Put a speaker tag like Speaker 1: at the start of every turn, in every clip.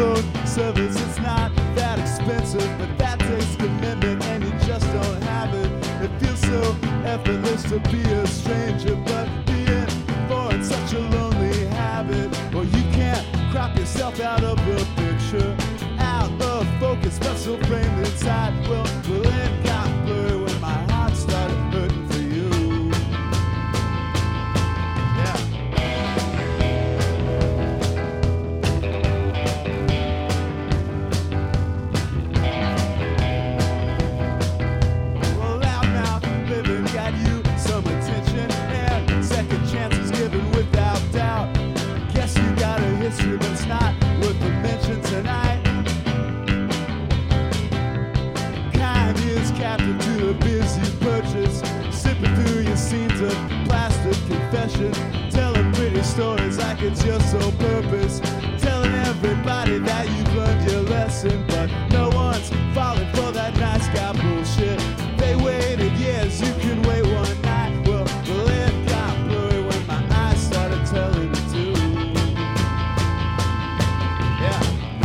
Speaker 1: phone service, it's not that expensive, but that takes commitment and you just don't have it. It feels so effortless to be a stranger, but being foreign, such a lonely habit. Well, you can't crop yourself out of the picture, out of focus, but still framed inside. Well, it got blurry when my heart started hurting for you. Yeah. Well, loudmouth living got you some attention and second chances given without doubt. Guess you got a history, but it's not worth a mention tonight. Kind is captive to a busy purchase, sipping through your scenes of plastic confession, telling pretty stories like it's your sole purpose, telling everybody that you've learned your lesson, but no one's falling for that nice guy bullshit. They waited years, you can wait one night. Well, it got blurry when my eyes started telling it to. Yeah.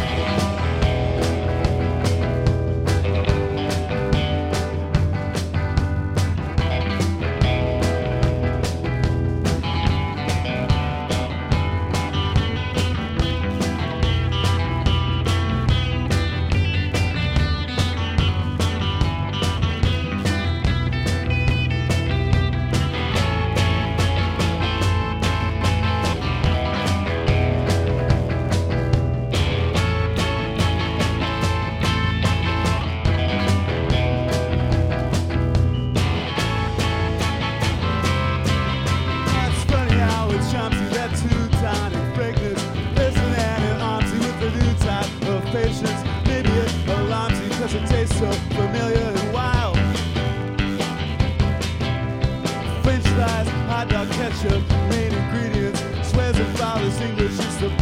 Speaker 1: It's funny how it charms you, that two-tonic fragrance. There's an armsy with a new type of patience. Maybe it alarms you because it tastes so familiar and wild. French fries, hot dog ketchup, main ingredients. Swears her father's English is the